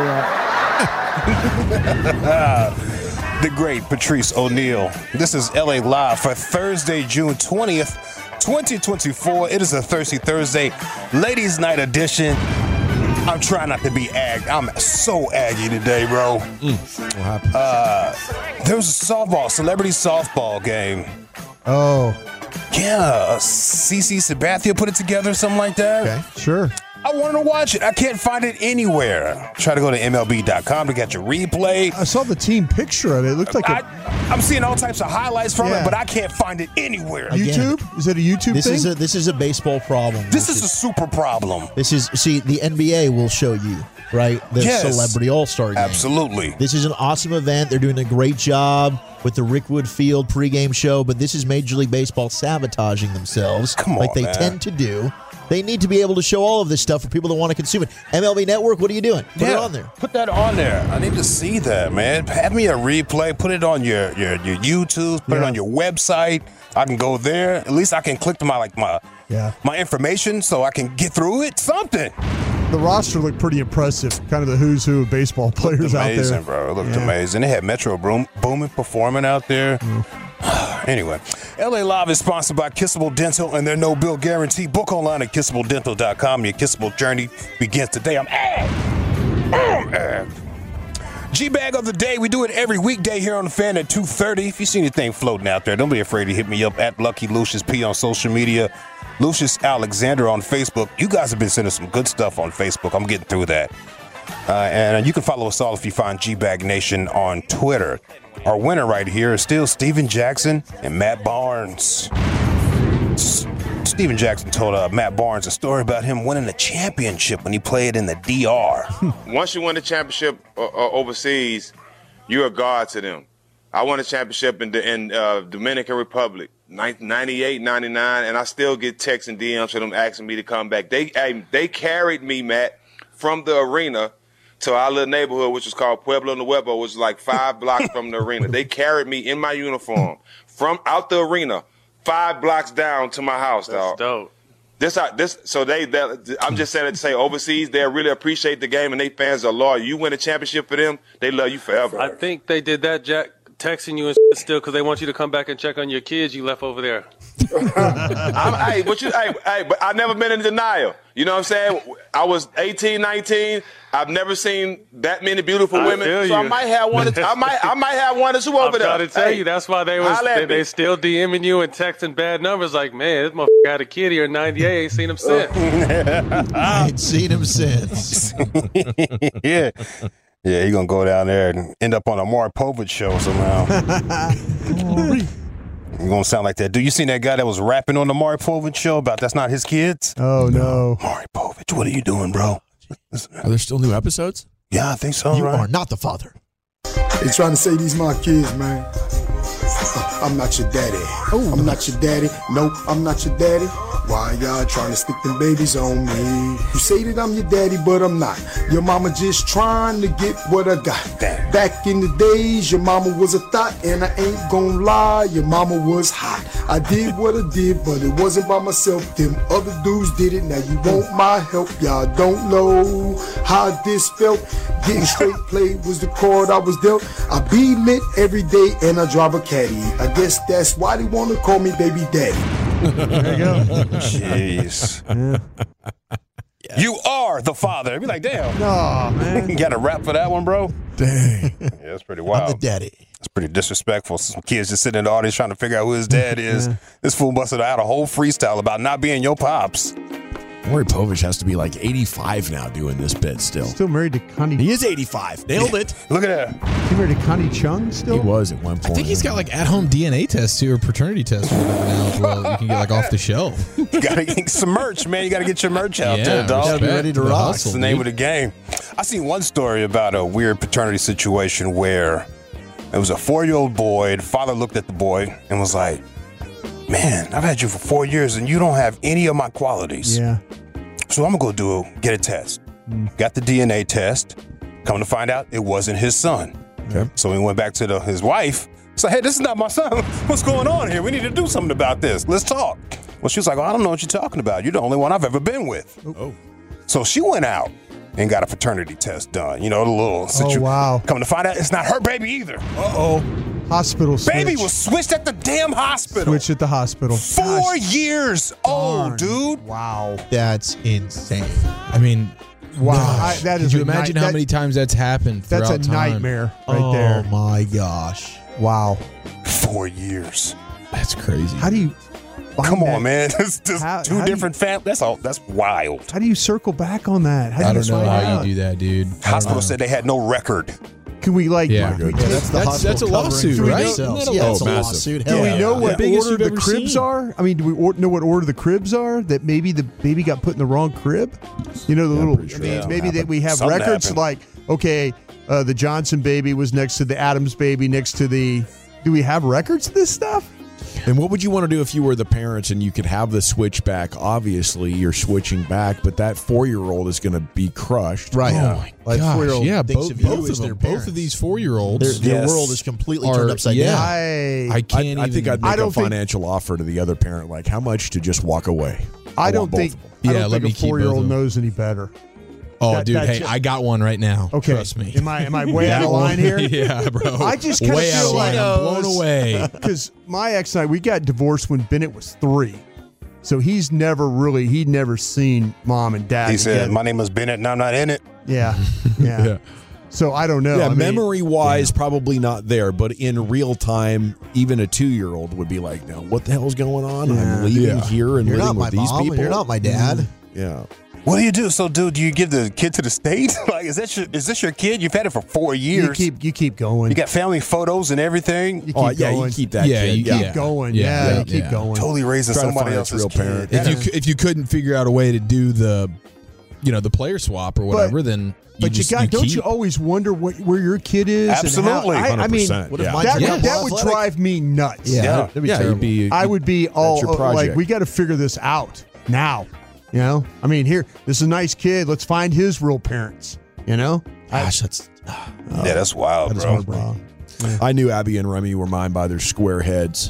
that. The great Patrice O'Neal. This is L A Live for Thursday, June twentieth, twenty twenty-four. It is a Thirsty Thursday Ladies Night edition. I'm trying not to be agged. I'm so aggy today, bro. Mm. What happened? Uh, there was a softball, celebrity softball game. Oh. Yeah, C C Sabathia put it together, something like that. Okay, sure. I wanted to watch it. I can't find it anywhere. Try to go to M L B dot com to get your replay. I saw the team picture of it. It looked like a... I, I'm seeing all types of highlights from Yeah. it, but I can't find it anywhere. YouTube? Is it a YouTube This thing? is a this is a baseball problem. This is a super problem. This is see the N B A will show you, right? The Yes. Celebrity All-Star Game. Absolutely. This is an awesome event. They're doing a great job with the Rickwood Field pregame show, but this is Major League Baseball sabotaging themselves Come on, like they man. tend to do. They need to be able to show all of this stuff for people that want to consume it. M L B Network, what are you doing? Put yeah, it on there. Put that on there. I need to see that, man. Have me a replay. Put it on your your, your YouTube. Put it Yeah. on your website. I can go there. At least I can click to my like my Yeah. my information so I can get through it. Something. The roster looked pretty impressive. Kind of the who's who of baseball players out there. Amazing, bro. It looked Yeah. amazing. They had Metro Boom, Boomin performing out there. Mm. Anyway, L A Live is sponsored by Kissable Dental and their no-bill guarantee. Book online at kissable dental dot com. Your kissable journey begins today. I'm ass. I'm ass. G-Bag of the Day. We do it every weekday here on The Fan at two thirty. If you see anything floating out there, don't be afraid to hit me up at Lucky Lucius P on social media. Lucius Alexander on Facebook. You guys have been sending some good stuff on Facebook. I'm getting through that. Uh, and you can follow us all if you find G-Bag Nation on Twitter. Our winner right here is still Steven Jackson and Matt Barnes. S- Steven Jackson told uh, Matt Barnes a story about him winning a championship when he played in the D R. Once you win a championship uh, uh, overseas, you're a god to them. I won a championship in the in, uh, Dominican Republic, ninety-eight, ninety-nine, and I still get texts and D Ms from them asking me to come back. They hey, they carried me, Matt, from the arena to our little neighborhood, which was called Pueblo Nuevo, which was like five blocks from the arena. They carried me in my uniform from out the arena, five blocks down to my house, That's dog. dope. This, this, so they, they, I'm just saying it to say overseas, they really appreciate the game and they fans are loyal. You win a championship for them, they love you forever. I think they did that, Jack, texting you and still because they want you to come back and check on your kids you left over there. I'm, hey, but you, hey, hey, but I've never been in denial. You know what I'm saying? I was eighteen, nineteen. I've never seen that many beautiful I women. feel So you. I might have one. I might, I might have one or two over I'm there. trying to tell Hey, you, that's why they was holla at they, they me. still DMing you and texting bad numbers. Like, man, this motherfucker had a kid here in ninety-eight. Ain't seen him since. I ain't seen him since. yeah. Yeah, he going to go down there and end up on a Maury Povich show somehow. You're going to sound like that. Dude, you seen that guy that was rapping on the Maury Povich show about that's not his kids? Oh, no. Maury Povich, what are you doing, bro? Are there still new episodes? Yeah, I think so, You right? are not the father. They trying to say these my kids, man. I'm not your daddy. I'm not your daddy. No, I'm not your daddy. Why y'all trying to stick them babies on me? You say that I'm your daddy, but I'm not. Your mama just trying to get what I got. Back in the days, your mama was a thought, and I ain't gonna lie, your mama was hot. I did what I did, but it wasn't by myself. Them other dudes did it. Now you want my help. Y'all don't know how this felt. Getting straight played was the chord I was dealt. I be lit every day, and I drive a caddy. I guess that's why they wanna call me baby daddy. There you go. Jeez. Yeah. You are the father. Be like, damn. No, man. You got a rap for that one, bro? Dang. Yeah, that's pretty wild. I'm the daddy. That's pretty disrespectful. Some kids just sitting in the audience trying to figure out who his dad is. Yeah. This fool busted out a whole freestyle about not being your pops. Maury Povich has to be like eighty-five now doing this bit still. Still married to Connie. He is eighty-five. Nailed it. Look at that. He married to Connie Chung still? He was at one point. I think he's got like at-home D N A tests too, or paternity tests or whatever now as well. You can get like off the shelf. You gotta get some merch, man. You gotta get your merch out Yeah, there, dog. gotta be ready to The rock. That's the name of the game. I seen one story about a weird paternity situation where it was a four-year-old boy. The father looked at the boy and was like, "Man, I've had you for four years and you don't have any of my qualities. Yeah. So I'm gonna go do a, get a test." Mm. Got the D N A test. Come to find out, it wasn't his son. Okay. So he went back to the, his wife. Said, "Hey, this is not my son. What's going on here? We need to do something about this. Let's talk." Well, she was like, "Oh, I don't know what you're talking about. You're the only one I've ever been with." Oh. So she went out and got a paternity test done. You know, the little situation. Oh, wow. Come to find out, it's not her baby either. Uh-oh. Hospital switch. Baby was switched at the damn hospital. Switched at the hospital. Four Gosh. years old, dude. Wow. That's insane. I mean, Wow. gosh, I, that could is you a imagine night- how that- many times that's happened That's throughout a time? nightmare right oh, there. my gosh. Wow. Four years. That's crazy. How do you find Come that? on, man. That's just How- two how do you- different families. That's all. That's wild. How do you circle back on that? How do I you don't know find how out? you do that, dude. Hospital said they had no record. Can we like? Yeah. can we Yeah, take- That's the That's- hospital that's a covering lawsuit, for right? themselves. Isn't that a Yeah, it's a lawsuit? lawsuit. Do Hell we yeah. know what Biggest order you've the ever cribs seen. are? I mean, do we or- know what order the cribs are? That maybe the baby got put in the wrong crib? You know, the little. pretty sure I mean, that maybe that happened. we have Something records happened. like, okay, uh, the Johnson baby was next to the Adams baby, next to the. Do we have records of this stuff? And what would you want to do if you were the parents and you could have the switch back? Obviously, you're switching back, but that four-year-old is going to be crushed. Right. Oh my Like, gosh! four-year-old Yeah, thinks both, of you both as of their them. Both parents. of these four-year-olds. Their, their Yes. world is completely Are- turned upside yeah. down. I I can't. I, I think even, I'd make I don't a think- financial offer to the other parent, like how much to just walk away. I I don't want both think. of them. I Yeah, don't let think me a keep both of four-year-old them. knows any better. Oh, That- dude, that hey, ju- I got one right now. Okay. Trust me. Am I am I way out of line here? Yeah, bro. I just kind of way out feel of like line. I'm blown away. because my ex and I, we got divorced when Bennett was three, so he's never really he'd never seen mom and dad. He said, together. "My name is Bennett, and I'm not in it." Yeah, yeah. Yeah. So I don't know. Yeah, I mean, memory wise, probably not there, but in real time, even a two year old would be like, "No, what the hell's going on? Yeah. I'm leaving Yeah. here and You're living not my with these mom. people. You're not my dad. Yeah, What do you do? So, dude, do you give the kid to the state? Like, is that your, is this your kid? You've had it for four you years. keep you keep going. You got family photos and everything. You keep oh yeah, going. you keep that. Yeah, kid. you keep yeah. going. Yeah, Yeah, yeah, you keep yeah. going. Totally raising Try to somebody find its else's real kid. parent. If Yeah. you if you couldn't figure out a way to do the, you know, the player swap or whatever, then you But just, you got don't keep. you always wonder what, where your kid is? Absolutely. And how, I, I mean, one hundred percent, What if yeah. mine's that, a that, couple that would athletic? drive me nuts. Yeah, Yeah. that'd be yeah, terrible. you'd be. I would be that's all your uh, like, project. we got to figure this out now. You know, I mean, here, this is a nice kid. Let's find his real parents. You know, Gosh, that's yeah, that's wild, that is bro. heartbreaking. I knew Abby and Remy were mine by their square heads.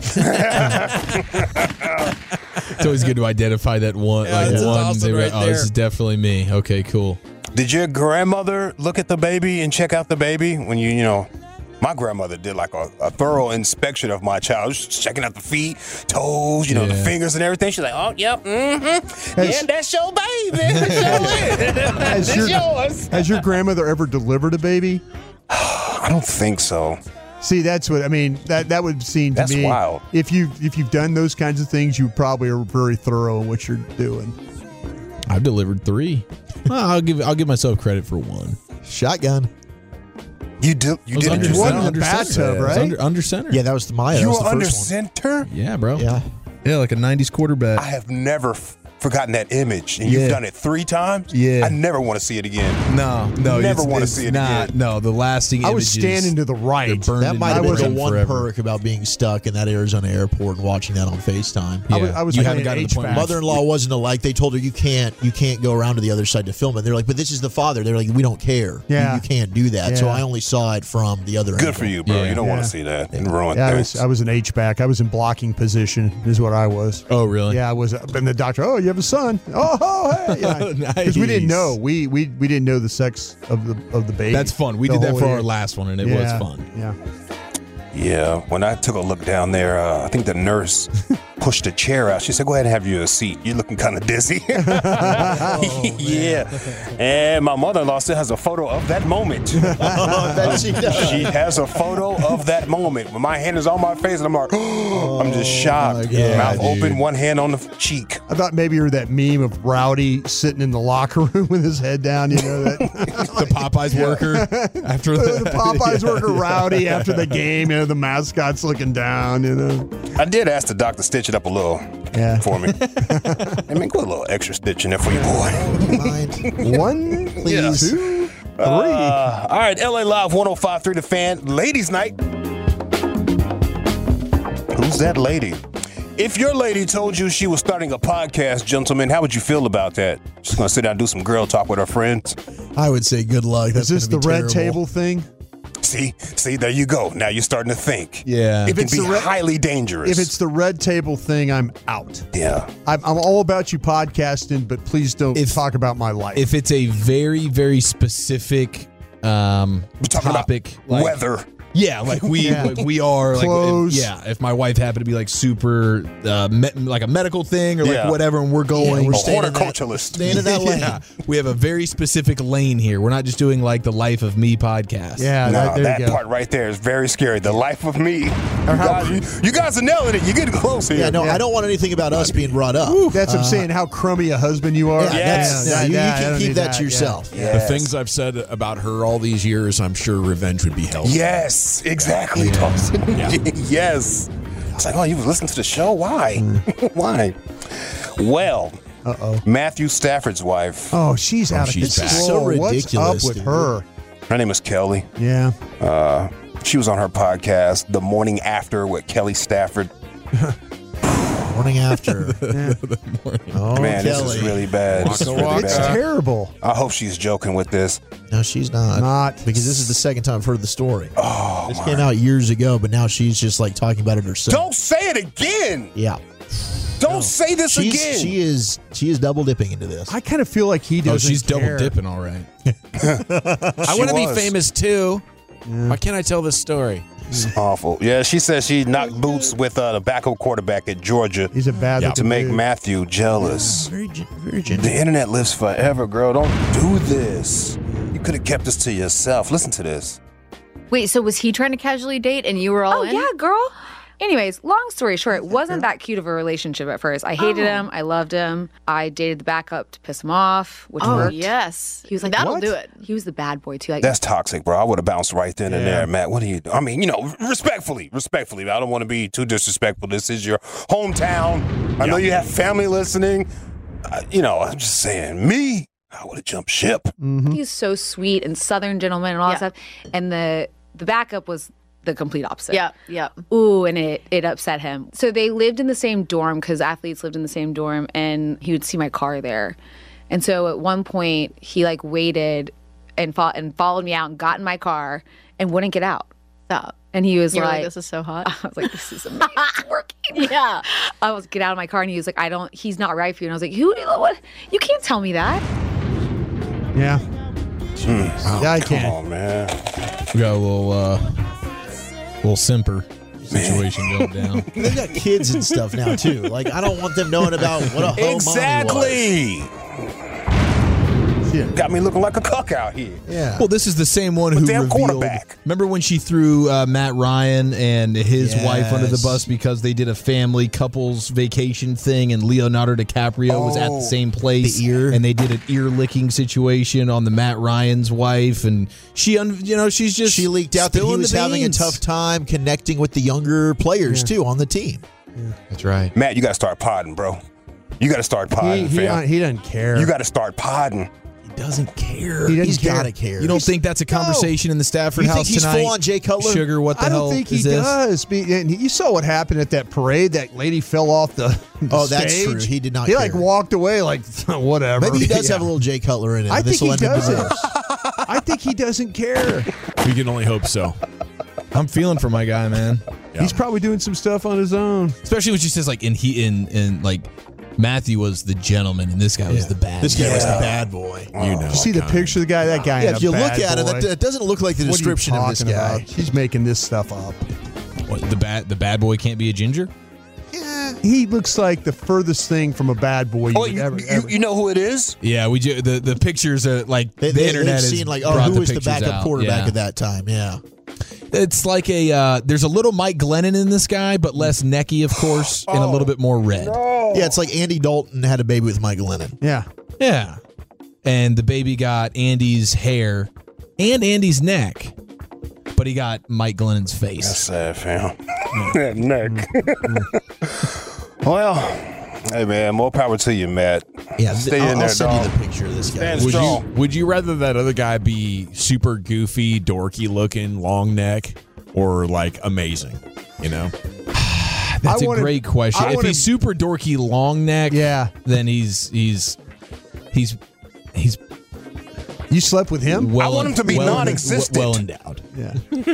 It's always good to identify that one. Yeah, like it's one, awesome they were, right oh, this there. is definitely me. Okay, cool. Did your grandmother look at the baby and check out the baby when you, you know? My grandmother did like a, a thorough inspection of my child, just checking out the feet, toes, you know, the Yeah. fingers and everything. She's like, "Oh, yep, mm-hmm, yeah, that's your baby, that's Has your, your, yours." has your grandmother ever delivered a baby? I don't think so. See, that's what I mean. That that would seem to That's me. wild. If you if you've done those kinds of things, you probably are very thorough in what you're doing. I've delivered three. Well, I'll give I'll give myself credit for one. shotgun. You do, you I was did under, it one yourself? in the under bathtub, center. I was right? Under, under center. Yeah, that was the Maya. You that was were the under first one. center? Yeah, bro. Yeah. Yeah, like a nineties quarterback. I have never f- forgotten that image, and you've Yeah. done it three times. Yeah. I never want to see it again. No, no, Never it's- wanna it's see it not, again. No, the lasting. I was images, standing to the right. they're burned That in might my have been was the brain one forever. perk about being stuck in that Arizona airport and watching that on FaceTime. I was, Yeah. I was You playing haven't gotten to the point H V A C. where- Mother-in-law wasn't a like. They told her you can't, you can't go around to the other side to film it. They're like, but this is the father. They're like, we don't care. You- Yeah. you, can't do that. So Yeah. I only saw it from the other. Good angle. for you, bro. Yeah. You don't want Yeah. to see that. It ruined Yeah, I things. was I was an H back. I was in blocking position. Is what I was. Oh, really? Yeah, I was. And the doctor, oh, you have a son. Oh, oh hey, yeah. Because we didn't Nice. know. We we we didn't know the sex of the of the baby. That's fun. We The did that whole for year. our last one, and it Yeah, was fun. Yeah. Yeah, when I took a look down there, uh, I think the nurse pushed a chair out. She said, "Go ahead and have you a seat. You're looking kind of dizzy." Yeah, and my mother-in-law still has a photo of that moment. Bet she does. She has a photo of that moment when my hand is on my face, and I'm like, I'm just shocked. God. Mouth Yeah, open, dude. one hand on the cheek. I thought maybe you were that meme of Rowdy sitting in the locker room with his head down. You know that The Popeyes worker after the, the Popeyes worker Rowdy after the game. You know the mascot's looking down. You know. I did ask the doctor to stitch it up a little Yeah. for me. I mean, put a little extra stitch in there for you, boy. Mind. One, Please. two, three. Uh, all right, L A Live one oh five point three The Fan, Ladies Night. Who's that lady? If your lady told you she was starting a podcast, gentlemen, how would you feel about that? She's going to sit down and do some girl talk with her friends. I would say good luck. That's Is this the gonna be red terrible. table thing? See, see, there you go. Now you're starting to think. Yeah. It If can it's be the re- highly dangerous. If it's the red table thing, I'm out. yeah. I'm, I'm all about you podcasting, but please don't If- talk about my life. if it's a very very specific um We're talking topic, about like, weather. Yeah, like we Yeah. like we are like Clothes. if, yeah. If my wife happened to be like super uh, me, like a medical thing or like Yeah. whatever, and we're going, we're A staying in that- horticulturalist. Staying in that lane. yeah, we have a very specific lane here. We're not just doing like the Life of Me podcast. yeah, No, that, there that you go. part right there is very scary. The life of me. You guys, you, you guys are nailing it. You're getting close here. Yeah, no, Yeah. I don't want anything about us being brought up. That's what I'm saying. How crummy a husband you are. Yeah, Yes. that's, no, Yeah, you, yeah, you I can don't keep need that, that, to yourself. yeah. The things I've said about her all these years, I'm sure revenge would be held. Yes, exactly, Dawson. Yes. I was like, oh, you was listening to the show? Why? Why? Well, Uh-oh. Matthew Stafford's wife, Oh, she's out of she's control. back. So What's ridiculous, up with dude. her? her name is Kelly. Yeah. Uh, she was on her podcast, The Morning After, with Kelly Stafford. Morning after. Oh, Man, this is Kelly. really bad. This is Waka really waka. It's bad. terrible. I hope she's joking with this. No, she's not. Not. Because this is the second time I've heard the story. Oh, This came out years ago, but now she's just like talking about it herself. don't say it again. Yeah. Don't No. say this She's, again. She is she is double dipping into this. I kind of feel like he Oh, doesn't she's care. double dipping, all right. I want to be was. famous too. Why can't I tell this story? It's awful. Yeah, she says she knocked boots with uh, the backup quarterback at Georgia He's a bad to looking make dude. Matthew jealous. Very, gen- very gentle. The internet lives forever, girl. Don't do this. You could have kept this to yourself. Listen to this. Wait, so was he trying to casually date and you were all Oh, in? yeah, girl. Anyways, long story short, it wasn't that cute of a relationship at first. I hated Oh. him. I loved him. I dated the backup to piss him off, which Oh, worked. yes. He was like, That'll "What?" do it. He was the bad boy, too. Like, That's toxic, bro. I would have bounced right then and Yeah. there, Matt. What do you do? I mean, you know, respectfully, respectfully. I don't want to be too disrespectful. This is your hometown. I know you have family listening. Uh, you know, I'm just saying, me, I would have jumped ship. Mm-hmm. he's so sweet and Southern gentleman and all Yeah. that stuff. And the the backup was the complete opposite. Yeah, yeah. Ooh, and it, it upset him. So they lived in the same dorm because athletes lived in the same dorm, and he would see my car there. And so at one point, he like waited and fo- and followed me out and got in my car and wouldn't get out. Stop. And he was You were like, like, this is so hot. I was like, this is amazing. It's working. Yeah. I was get out of my car, and he was like, I don't. He's not right for you. And I was like, who? What? You can't tell me that. Yeah. Oh, Yeah, I come can. on, man. We got a little, uh, little simper situation going down. They got kids and stuff now too. Like I don't want them knowing about what a hoe Exactly. Yeah. Got me looking like a cuck out here. mommy was. Yeah. Well, this is the same one But who damn revealed. quarterback. Remember when she threw uh, Matt Ryan and his wife under the Yes. bus because they did a family couples vacation thing, and Leonardo DiCaprio was at Oh, the same place, the ear. and they did an ear licking situation on the Matt Ryan's wife, and she, un- you know, she's just She leaked out that he spilling was the having a beans. tough time connecting with the younger players too on the team. That's right. Matt, you got to start podding, bro. You got to start He, podding, he, fam. he doesn't care. You got to start podding. He doesn't care. He doesn't He's care. got to care. You don't think that's a conversation in the Stafford You think house he's tonight? full on Jay Cutler? Sugar, what the I don't hell think he is this? does. Be- and you saw what happened at that parade. That lady fell off the, the Oh, that's stage. true. He did not He care. like walked away like whatever. Maybe he does Yeah. have a little Jay Cutler in him. I This think he will end in doesn't. divorce. I think he doesn't care. We can only hope so. I'm feeling for my guy, man. Yeah. He's probably doing some stuff on his own. Especially when she says like, in he in in like Matthew was the gentleman and this guy was the bad. This guy was the Yeah. bad boy. You know. You see the kind. picture of the guy? That guy. Yeah, ain't if a you look bad at it, boy. that, that doesn't look like the What are you description of this talking guy. about? He's making this stuff up. What, the bad the bad boy can't be a ginger? He looks like the furthest thing from a bad boy you Oh, would you, ever, you, ever. you know who it is? Yeah, we do. The the pictures are like They, the they, internet they've has seen like, oh, brought who the was the pictures backup out. quarterback Yeah. at that time? Yeah. It's like a uh, there's a little Mike Glennon in this guy, but less necky, of course, and a little bit more red. Yeah, it's like Andy Dalton had a baby with Mike Lennon. yeah. Yeah, and the baby got Andy's hair and Andy's neck, but he got Mike Glennon's face. That's sad, fam. That neck. Well, hey, man, more power to you, Matt. Yeah, Stay I'll, in there, I'll send dog. you the picture of this guy. Stand Would strong. you would you rather that other guy be super goofy, dorky looking, long neck, or like amazing? You know, That's I a wanna- great question. I If wanna- he's super dorky, long neck, Yeah. then he's he's he's he's You slept with him? well. I want him to be well, non-existent. well endowed. Yeah.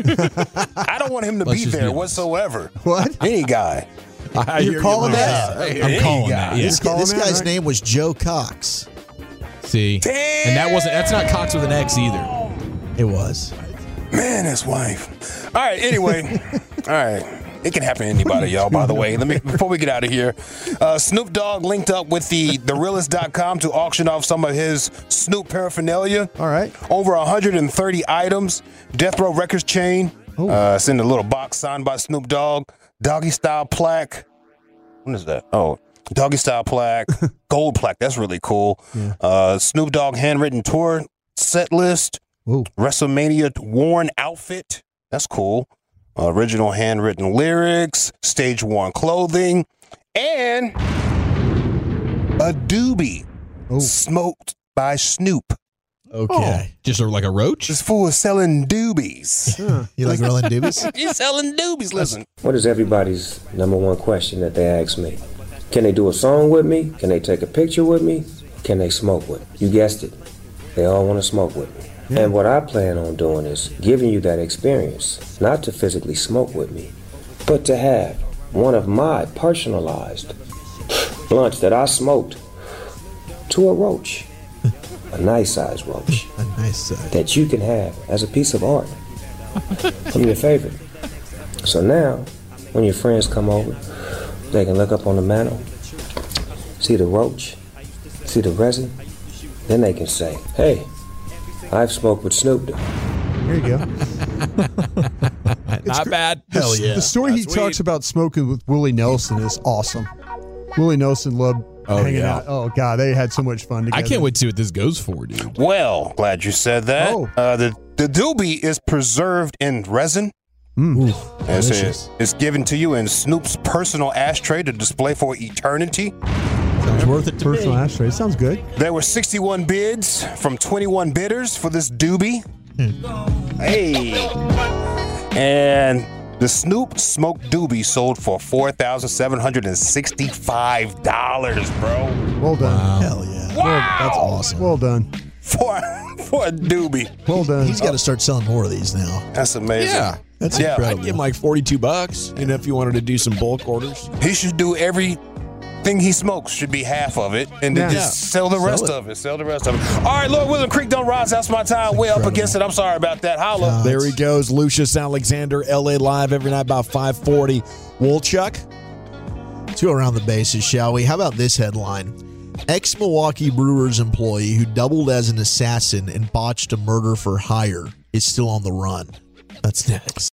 I don't want him to Let's be just be there honest. whatsoever. What? Any guy. I You're hear calling you, that? Lisa. I'm Any calling guy. that. Yeah. This, guy, Call this him out, guy's right? name was Joe Cox. See, Damn. and that wasn't. That's not Cox with an X either. It was. Man, his wife. All right, anyway. All right. It can happen to anybody, y'all, by the way. Let me before we get out of here. Uh, Snoop Dogg linked up with the the realist dot com to auction off some of his Snoop paraphernalia. All right. Over one hundred thirty items. Death Row Records chain. Uh, it's in a little box signed by Snoop Dogg. Doggy style plaque. What is that? Oh, doggy style plaque. Gold plaque. That's really cool. Yeah. Uh, Snoop Dogg handwritten tour set list. Ooh. WrestleMania worn outfit. That's cool. Uh, original handwritten lyrics, stage worn clothing, and a doobie Ooh. smoked by Snoop. Okay. Just sort of like a roach. This fool is selling doobies. You like rolling doobies? He's selling doobies. Listen. What is everybody's number one question that they ask me? Can they do a song with me? Can they take a picture with me? Can they smoke with me? You guessed it. They all want to smoke with me. And what I plan on doing is giving you that experience, not to physically smoke with me, but to have one of my personalized blunts that I smoked to a roach, a nice size roach, a nice size that you can have as a piece of art from your favorite. So now, when your friends come over, they can look up on the mantle, see the roach, see the resin, then they can say, "Hey, I've smoked with Snoop Dogg." There you go. Not bad. The, Hell yeah. The story That's he sweet. talks about smoking with Willie Nelson is awesome. Willie Nelson loved Oh, hanging yeah. out. Oh, God, they had so much fun together. I can't wait to see what this goes for, dude. Well, glad you said that. Oh. Uh, the, the doobie is preserved in resin. Mm. It's, delicious. it's given to you in Snoop's personal ashtray to display for eternity. Sounds worth it to Personal me. ashtray. Sounds good. There were sixty-one bids from twenty-one bidders for this doobie. Hey. And the Snoop Smoke Doobie sold for four thousand seven hundred sixty-five dollars, bro. Well done. Hell yeah. Wow. That's awesome. Well done. For, for a doobie. Well done. He's got to start selling more of these now. That's amazing. Yeah. That's Yeah. incredible. I'd give him like forty-two bucks, you know, if you wanted to do some bulk orders. He should do everything he smokes should be half of it, and then Yeah. just sell the Sell rest it. of it. Sell the rest of it. All right, Lord willing, Creek don't rise. That's my time. Way up against it. I'm sorry about that. Holla. There he goes, Lucius Alexander, L A Live every night about five forty. Woolchuck. Let's go around the bases, shall we? How about this headline? Ex-Milwaukee Brewers employee who doubled as an assassin and botched a murder for hire is still on the run. That's next.